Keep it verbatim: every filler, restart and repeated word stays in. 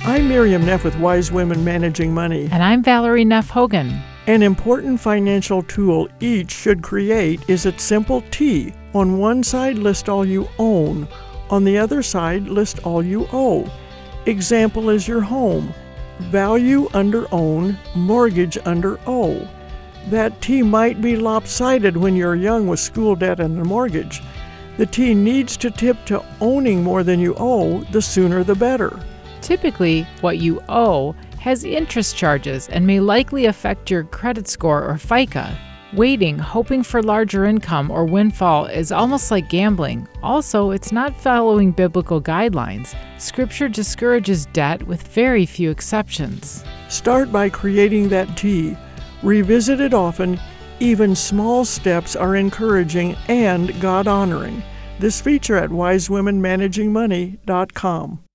I'm Miriam Neff with Wise Women Managing Money. And I'm Valerie Neff Hogan. An important financial tool each should create is its simple T. On one side, list all you own. On the other side, list all you owe. Example is your home. Value under own, mortgage under owe. That T might be lopsided when you're young with school debt and a mortgage. The T needs to tip to owning more than you owe, the sooner the better. Typically, what you owe has interest charges and may likely affect your credit score or FICO. Waiting, hoping for larger income or windfall is almost like gambling. Also, it's not following biblical guidelines. Scripture discourages debt with very few exceptions. Start by creating that T. Revisit it often. Even small steps are encouraging and God-honoring. This feature at wise women managing money dot com.